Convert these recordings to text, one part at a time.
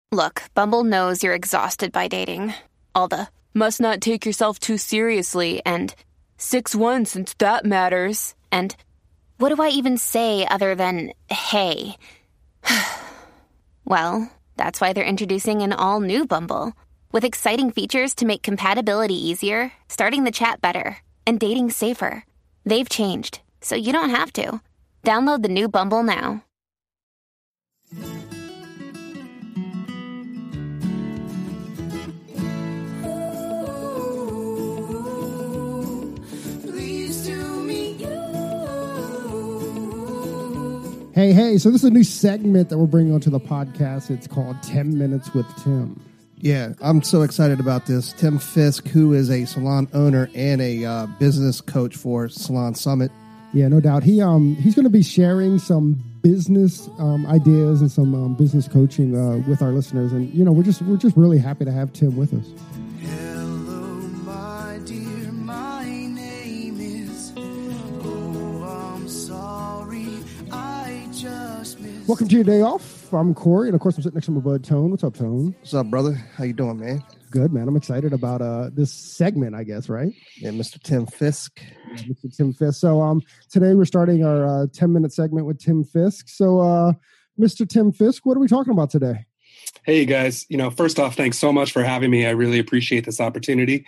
Look, Bumble knows you're exhausted by dating. All the must not take yourself too seriously and 6'1" since that matters. And what do I even say other than hey? Well, that's why they're introducing an all-new Bumble with exciting features to make compatibility easier, starting the chat better, and dating safer. They've changed, so you don't have to. Download the new Bumble now. Hey, so this is a new segment that we're bringing onto the podcast. It's called 10 Minutes with Tim. Yeah, I'm so excited about this. Tim Fisk, who is a salon owner and a business coach for Salon Summit. Yeah, no doubt. He's going to be sharing some business ideas and some business coaching with our listeners. And, you know, we're just really happy to have Tim with us. Welcome to your day off. I'm Corey, and of course, I'm sitting next to my bud, Tone. What's up, Tone? What's up, brother? How you doing, man? Good, man. I'm excited about this segment, I guess, right? Yeah, Mr. Tim Fisk. Yeah, Mr. Tim Fisk. So today we're starting our 10-minute segment with Tim Fisk. So, Mr. Tim Fisk, what are we talking about today? Hey, guys. You know, first off, thanks so much for having me. I really appreciate this opportunity.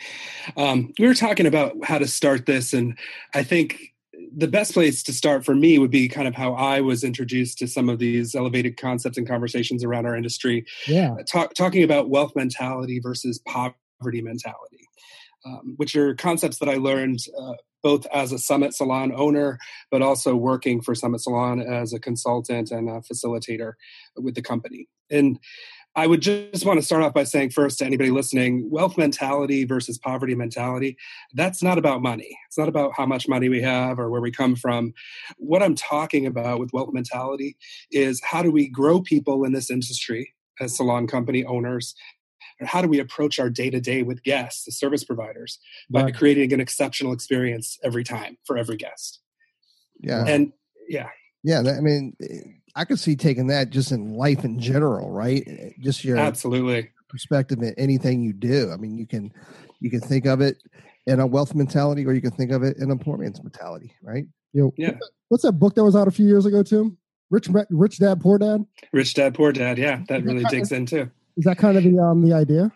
We were talking about how to start this, and I think the best place to start for me would be kind of how I was introduced to some of these elevated concepts and conversations around our industry. Yeah. Talking about wealth mentality versus poverty mentality, which are concepts that I learned both as a Summit Salon owner, but also working for Summit Salon as a consultant and a facilitator with the company. And I would just want to start off by saying first to anybody listening, wealth mentality versus poverty mentality, that's not about money. It's not about how much money we have or where we come from. What I'm talking about with wealth mentality is how do we grow people in this industry as salon company owners? Or how do we approach our day-to-day with guests, the service providers, by creating an exceptional experience every time for every guest? Yeah. And yeah. Yeah, I mean, I could see taking that just in life in general, right? Just your absolutely perspective in anything you do. I mean, you can think of it in a wealth mentality, or you can think of it in a poor man's mentality, right? You know, yeah. What's that book that was out a few years ago, Tim? Rich Dad, Poor Dad? Rich Dad, Poor Dad. Yeah, that really digs in too. Is that kind of the idea?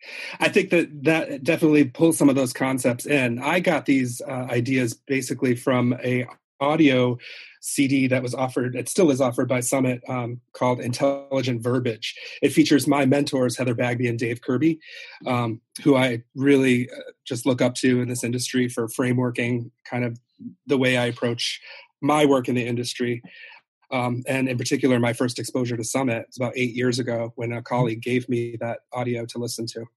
I think that definitely pulls some of those concepts in. I got these ideas basically from a audio CD that was offered, it still is offered by Summit, called Intelligent Verbiage. It features my mentors, Heather Bagby and Dave Kirby, who I really just look up to in this industry for frameworking kind of the way I approach my work in the industry. And in particular, my first exposure to Summit was about 8 years ago when a colleague gave me that audio to listen to.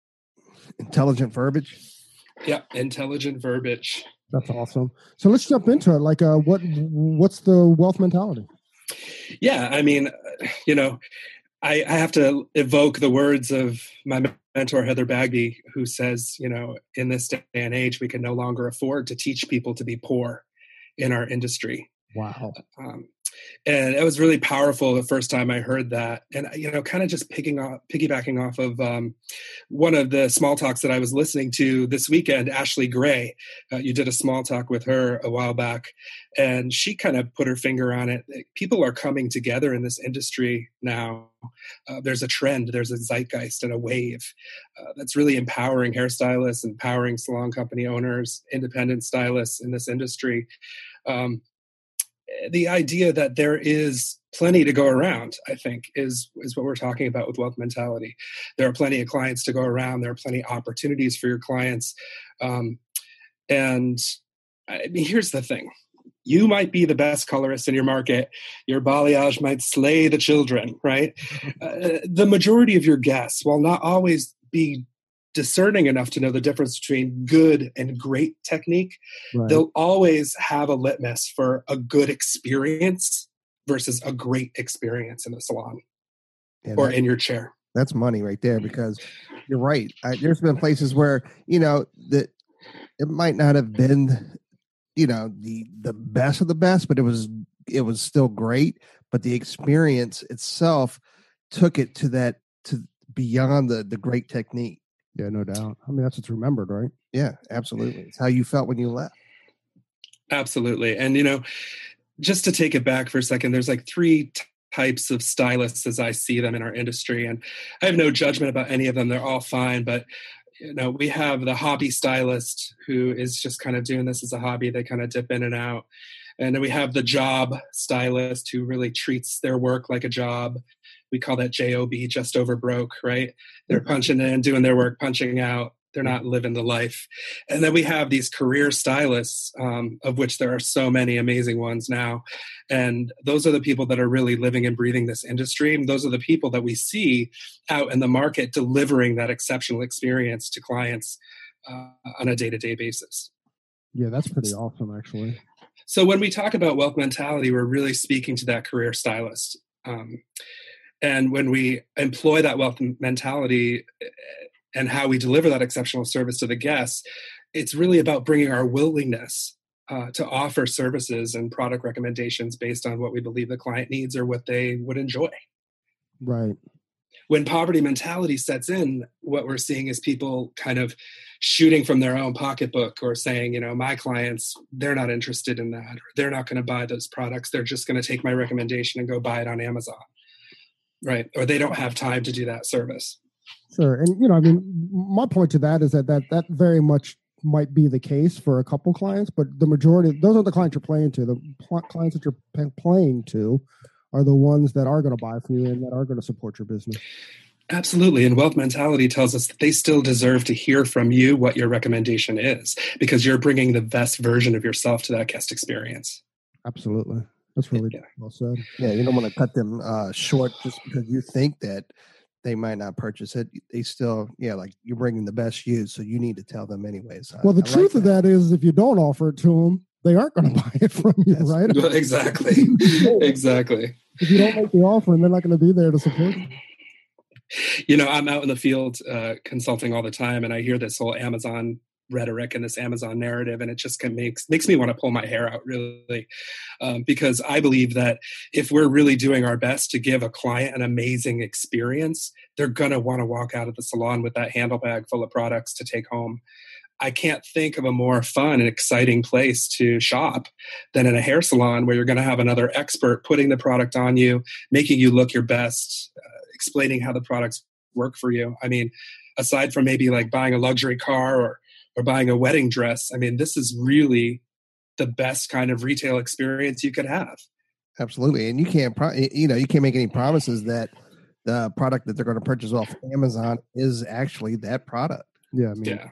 Intelligent Verbiage? Yeah, Intelligent Verbiage. That's awesome. So let's jump into it. Like, what's the wealth mentality? Yeah, I mean, you know, I have to evoke the words of my mentor, Heather Bagby, who says, you know, in this day and age, we can no longer afford to teach people to be poor in our industry. Wow. And it was really powerful the first time I heard that. And, you know, kind of just piggybacking off of one of the small talks that I was listening to this weekend, Ashley Gray. You did a small talk with her a while back, and she kind of put her finger on it. People are coming together in this industry now. There's a trend, there's a zeitgeist and a wave that's really empowering hairstylists, empowering salon company owners, independent stylists in this industry. The idea that there is plenty to go around, I think, is what we're talking about with wealth mentality. There are plenty of clients to go around. There are plenty of opportunities for your clients. And I mean, here's the thing. You might be the best colorist in your market. Your balayage might slay the children, right? The majority of your guests, while not always be discerning enough to know the difference between good and great technique, right, they'll always have a litmus for a good experience versus a great experience in the salon or in your chair. That's money right there, because you're right. There's been places where, you know, that it might not have been, you know, the best of the best, but it was still great. But the experience itself took it to that to beyond the great technique. Yeah, no doubt. I mean, that's what's remembered, right? Yeah, absolutely. It's how you felt when you left. Absolutely. And, just to take it back for a second, there's like three types of stylists as I see them in our industry. And I have no judgment about any of them. They're all fine. But, we have the hobby stylist who is just kind of doing this as a hobby. They kind of dip in and out. And then we have the job stylist who really treats their work like a job. We call that JOB, just over broke, right? They're punching in, doing their work, punching out. They're not living the life. And then we have these career stylists, of which there are so many amazing ones now. And those are the people that are really living and breathing this industry. And those are the people that we see out in the market delivering that exceptional experience to clients on a day-to-day basis. Yeah, that's pretty awesome, actually. So when we talk about wealth mentality, we're really speaking to that career stylist. And when we employ that wealth mentality and how we deliver that exceptional service to the guests, it's really about bringing our willingness to offer services and product recommendations based on what we believe the client needs or what they would enjoy. Right. When poverty mentality sets in, what we're seeing is people kind of shooting from their own pocketbook or saying, my clients, they're not interested in that, or they're not going to buy those products. They're just going to take my recommendation and go buy it on Amazon. Right. Or they don't have time to do that service. Sure. And, my point to that is that very much might be the case for a couple clients, but the majority, those are the clients you're playing to. The clients that you're playing to are the ones that are going to buy from you and that are going to support your business. Absolutely. And wealth mentality tells us that they still deserve to hear from you what your recommendation is, because you're bringing the best version of yourself to that guest experience. Absolutely. That's really well said. Yeah, you don't want to cut them short just because you think that they might not purchase it. They still, like you're bringing the best you, so you need to tell them anyways. Well, the truth of that is if you don't offer it to them, they aren't going to buy it from you, right? Exactly. Exactly. If you don't make the offer, and they're not going to be there to support you. I'm out in the field consulting all the time, and I hear this whole Amazon rhetoric and this Amazon narrative, and it just makes me want to pull my hair out, really, because I believe that if we're really doing our best to give a client an amazing experience, they're going to want to walk out of the salon with that handle bag full of products to take home. I can't think of a more fun and exciting place to shop than in a hair salon where you're going to have another expert putting the product on you, making you look your best, explaining how the products work for you. I mean, aside from maybe like buying a luxury car or buying a wedding dress, I mean, this is really the best kind of retail experience you could have. Absolutely. And you can't make any promises that the product that they're going to purchase off Amazon is actually that product. Yeah. I mean,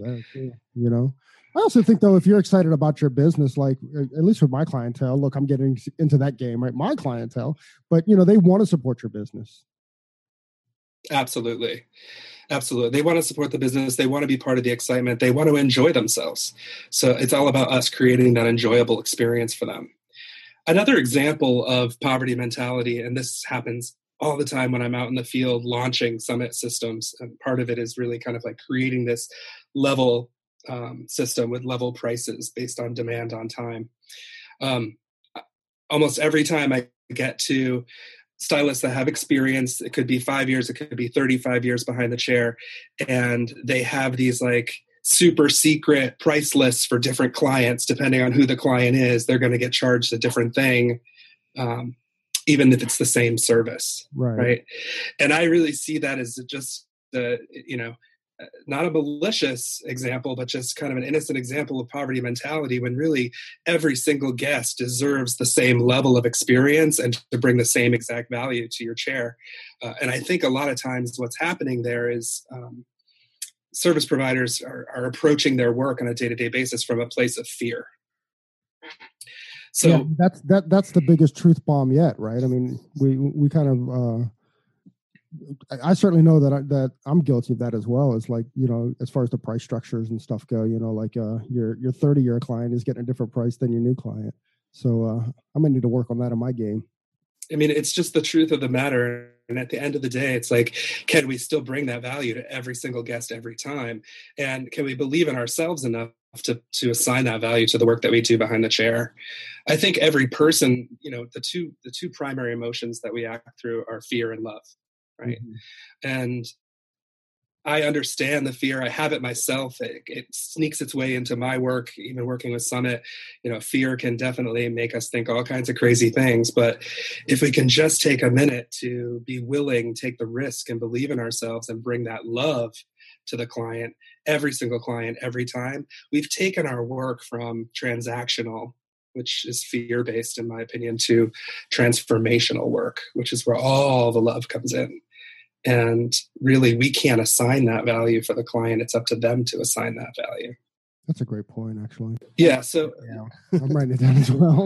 I also think, though, if you're excited about your business, like at least with my clientele, look, I'm getting into that game, right? My clientele, but, they want to support your business. Absolutely. Absolutely. They want to support the business. They want to be part of the excitement. They want to enjoy themselves. So it's all about us creating that enjoyable experience for them. Another example of poverty mentality, and this happens all the time when I'm out in the field launching summit systems, and part of it is really kind of like creating this level system with level prices based on demand on time. Almost every time I get to stylists that have experience, it could be 5 years, it could be 35 years behind the chair, and they have these like super secret price lists for different clients. Depending on who the client is, they're going to get charged a different thing, even if it's the same service, right? And I really see that as just not a malicious example, but just kind of an innocent example of poverty mentality, when really every single guest deserves the same level of experience and to bring the same exact value to your chair. And I think a lot of times what's happening there is service providers are approaching their work on a day-to-day basis from a place of fear. So that's the biggest truth bomb yet, right? I mean, we kind of I certainly know that I'm guilty of that as well. It's like, as far as the price structures and stuff go, like your 30-year client is getting a different price than your new client. So I'm gonna need to work on that in my game. I mean, it's just the truth of the matter. And at the end of the day, it's like, can we still bring that value to every single guest every time? And can we believe in ourselves enough to assign that value to the work that we do behind the chair? I think every person, the two primary emotions that we act through are fear and love. right? And I understand the fear. I have it myself. It sneaks its way into my work, even working with Summit. Fear can definitely make us think all kinds of crazy things. But if we can just take a minute to be willing, take the risk and believe in ourselves and bring that love to the client, every single client, every time, we've taken our work from transactional, which is fear-based in my opinion, to transformational work, which is where all the love comes in. And really, we can't assign that value for the client. It's up to them to assign that value. That's a great point, actually. Yeah. So I'm writing it down as well.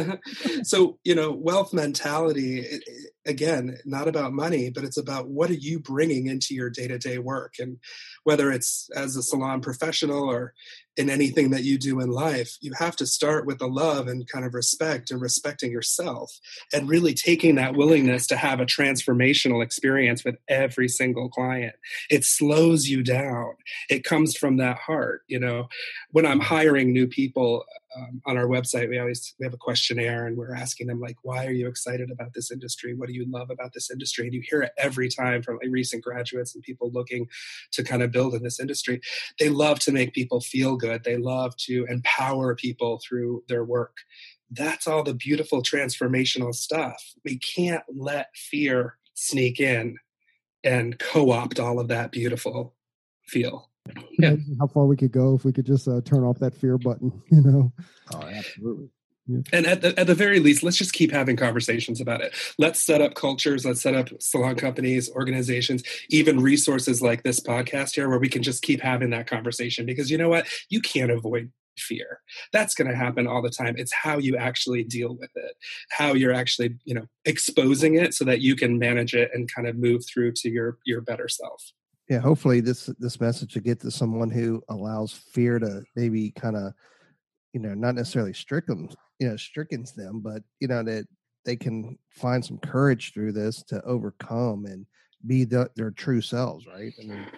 So, wealth mentality, again, not about money, but it's about what are you bringing into your day-to-day work? And whether it's as a salon professional or in anything that you do in life, you have to start with the love and kind of respect and respecting yourself and really taking that willingness to have a transformational experience with every single client. It slows you down. It comes from that heart. When I'm hiring new people on our website, we have a questionnaire and we're asking them like, why are you excited about this industry? What do you love about this industry? And you hear it every time from recent graduates and people looking to kind of build in this industry. They love to make people feel good. They love to empower people through their work. That's all the beautiful transformational stuff. We can't let fear sneak in and co-opt all of that beautiful feel. Yeah. How far we could go if we could just turn off that fear button, Oh, absolutely. Yeah. And at the very least, let's just keep having conversations about it. Let's set up cultures. Let's set up salon companies, organizations, even resources like this podcast here, where we can just keep having that conversation. Because you know what? You can't avoid fear. That's going to happen all the time. It's how you actually deal with it, how you're actually, exposing it so that you can manage it and kind of move through to your better self. Yeah, hopefully this message will get to someone who allows fear to maybe kind of, not necessarily strickens them, but that they can find some courage through this to overcome and be their true selves, right?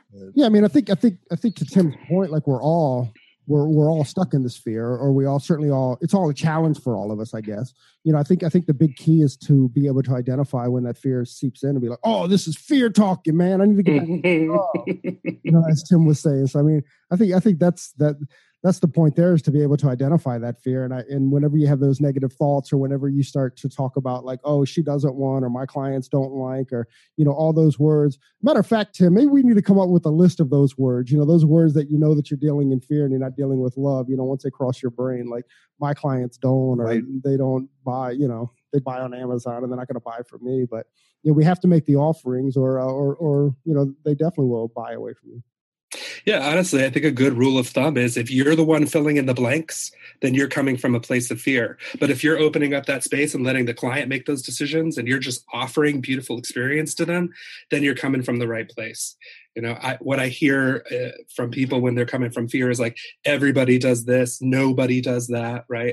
I think to Tim's point, like we're all stuck in this fear, or we all certainly it's all a challenge for all of us, I guess. I think the big key is to be able to identify when that fear seeps in and be like, oh, this is fear talking, man. I need to get back. As Tim was saying. So, I think that's the point there, is to be able to identify that fear. And whenever you have those negative thoughts, or whenever you start to talk about like, oh, she doesn't want, or my clients don't like, or, all those words. Matter of fact, Tim, maybe we need to come up with a list of those words, those words that that you're dealing in fear and you're not dealing with love, once they cross your brain, like my clients don't, or right. They don't buy, they buy on Amazon and they're not going to buy from me. But, we have to make the offerings or they definitely will buy away from you. Yeah, honestly, I think a good rule of thumb is if you're the one filling in the blanks, then you're coming from a place of fear. But if you're opening up that space and letting the client make those decisions and you're just offering beautiful experience to them, then you're coming from the right place. What I hear from people when they're coming from fear is like, everybody does this, nobody does that, right?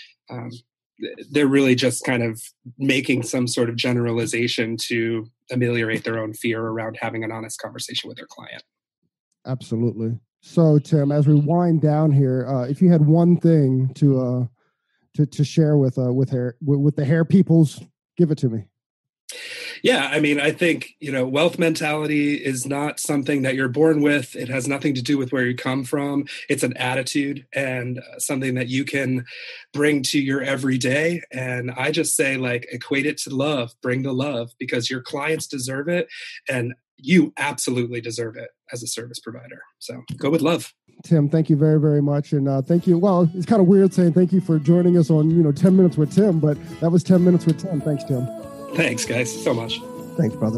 They're really just kind of making some sort of generalization to ameliorate their own fear around having an honest conversation with their client. Absolutely. So, Tim, as we wind down here, if you had one thing to share with the hair peoples, give it to me. Yeah, I think, wealth mentality is not something that you're born with. It has nothing to do with where you come from. It's an attitude and something that you can bring to your everyday. And I just say, like, equate it to love, bring the love, because your clients deserve it. And you absolutely deserve it as a service provider. So go with love. Tim, thank you very, very much. And thank you. Well, it's kind of weird saying thank you for joining us on, 10 Minutes with Tim, but that was 10 Minutes with Tim. Thanks, Tim. Thanks, guys, so much. Thanks, brother.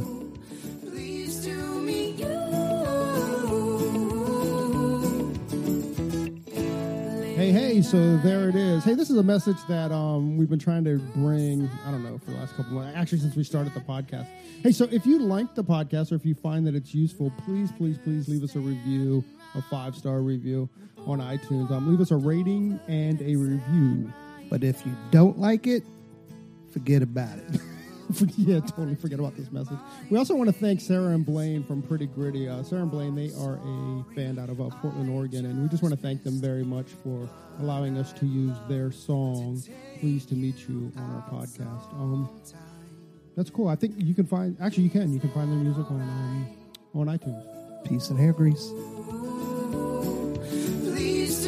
Hey, so there it is. Hey, this is a message that we've been trying to bring, I don't know, for the last couple of months, actually since we started the podcast. Hey, so if you like the podcast or if you find that it's useful, please leave us a review, a 5-star review on iTunes. Leave us a rating and a review. But if you don't like it, forget about it. Yeah, totally forget about this message. We also want to thank Sarah and Blaine from Pretty Gritty. Sarah and Blaine, they are a band out of Portland, Oregon, and we just want to thank them very much for allowing us to use their song, Pleased to Meet You, on our podcast. That's cool. I think you can find, actually you can find their music on iTunes. Peace and hair grease. Please